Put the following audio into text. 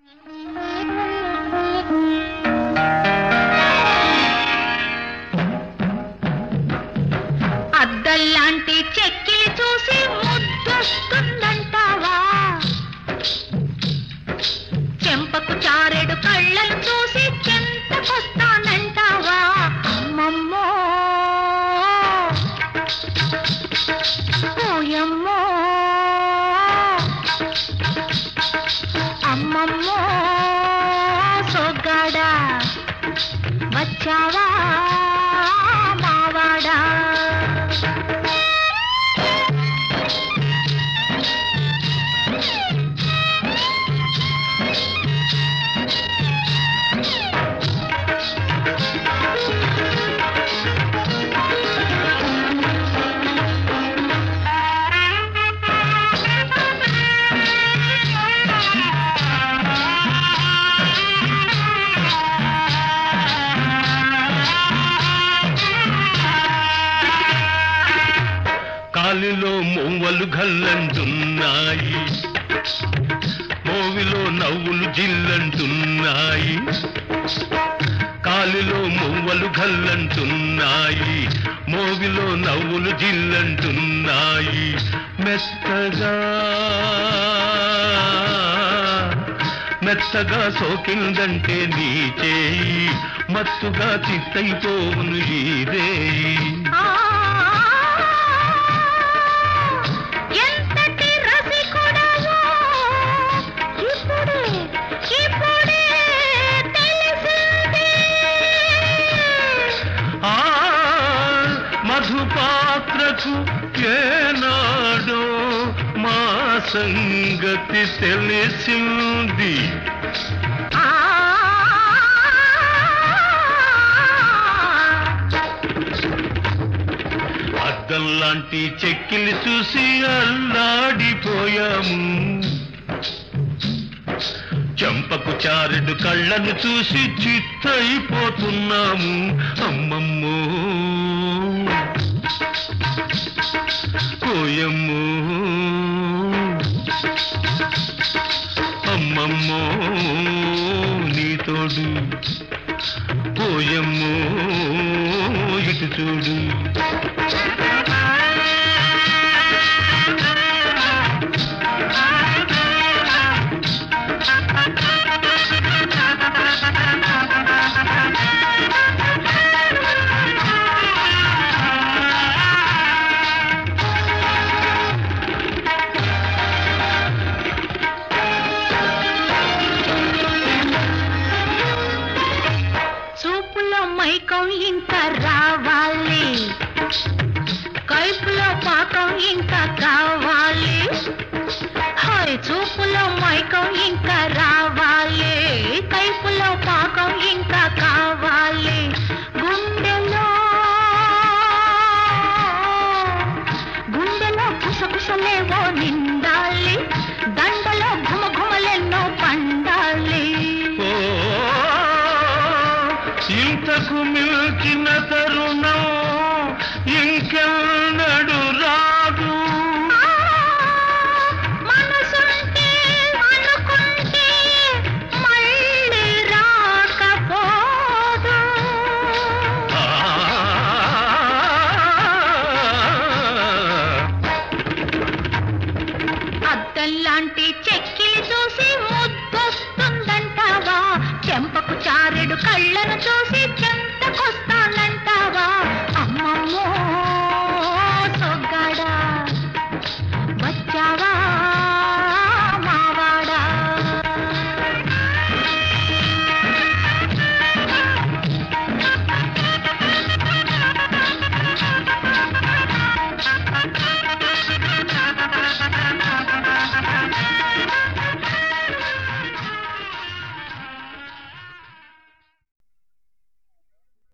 అద్దల్లాంటి చెక్కిలి చూసి ముద్దొస్తుందంటావా? చెంపకు చారెడు కళ్ళను చూసి చెంతకొస్తానంటావా? అమ్మమ్మో ఓయమ్మో అమ్మమ్మో సోగ్గాడా వచ్చావా మావాడా? కాలిలో మోవలు గల్లంటున్నాయి, మోవిలో నవ్వులు జిల్లంటున్నాయి. కాలిలో మోవలు గల్లంటున్నాయి, మోవిలో నవ్వులు జిల్లంటున్నాయి. మెత్తగా మెత్తగా సోకిందంటే నీ చేయి, మత్తుగా చిత్తైపోను ఈ రేయి. మధుపాత్రకు ఏనాడో మా సంగతి తెలిసింది. అద్దంలాంటి చెక్కిలి చూసి అల్లాడిపోయాము, చెంపకు చారెడు కళ్ళను చూసి చిత్తైపోతున్నాము. అమ్మమ్మో ఓయమ్మో అమ్మమ్మో నీ తోడు, ఓయమ్మో ఇటు చూడు. మైకం ఇంకా రావాలి, కైపులో పాకం ఇంకా కావాలి. హాయ్ చూపులో మైకం ఇంకా